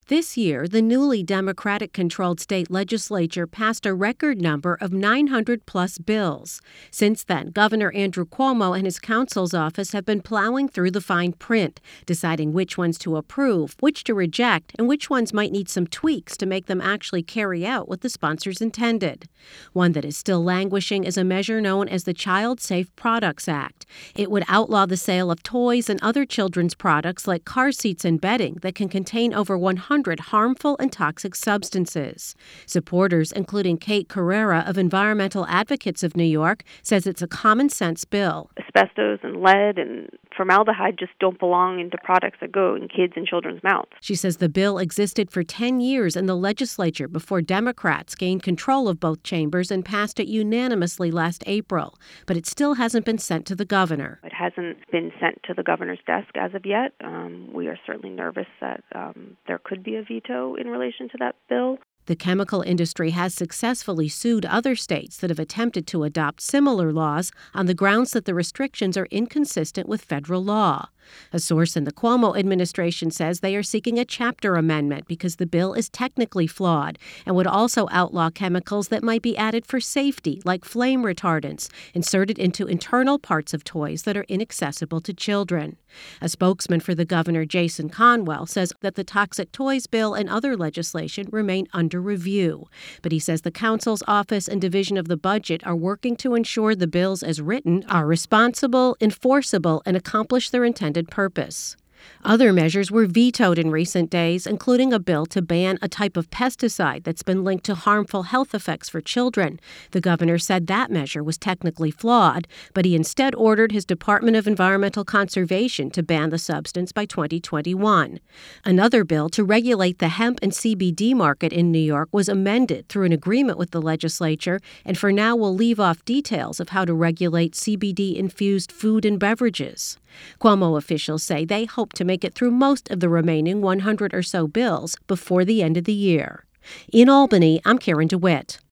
This year, the newly Democratic-controlled state legislature passed a record number of 900-plus bills. Since then, Governor Andrew Cuomo and his counsel's office have been plowing through the fine print, deciding which ones to approve, which to reject, and which ones might need some tweaks to make them actually carry out what the sponsors intended. One that is still languishing is a measure known as the Child Safe Products Act. It would outlaw the sale of toys and other children's products like car seats and bedding that can contain over 100 harmful and toxic substances. Supporters, including Kate Carrera of Environmental Advocates of New York, says it's a common-sense bill. Asbestos and lead and formaldehyde just don't belong into products that go in kids' and children's mouths. She says the bill existed for 10 years in the legislature before Democrats gained control of both chambers and passed it unanimously last April, but it still hasn't been sent to the governor. It hasn't been sent to the governor's desk as of yet. We are certainly nervous that there could be a veto in relation to that bill. The chemical industry has successfully sued other states that have attempted to adopt similar laws on the grounds that the restrictions are inconsistent with federal law. A source in the Cuomo administration says they are seeking a chapter amendment because the bill is technically flawed and would also outlaw chemicals that might be added for safety, like flame retardants, inserted into internal parts of toys that are inaccessible to children. A spokesman for the governor, Jason Conwell, says that the toxic toys bill and other legislation remain under review. But he says the counsel's office and division of the budget are working to ensure the bills as written are responsible, enforceable, and accomplish their intended purpose. Other measures were vetoed in recent days, including a bill to ban a type of pesticide that's been linked to harmful health effects for children. The governor said that measure was technically flawed, but he instead ordered his Department of Environmental Conservation to ban the substance by 2021. Another bill to regulate the hemp and CBD market in New York was amended through an agreement with the legislature, and for now will leave off details of how to regulate CBD-infused food and beverages. Cuomo officials say they hope to make it through most of the remaining 100 or so bills before the end of the year. In Albany, I'm Karen DeWitt.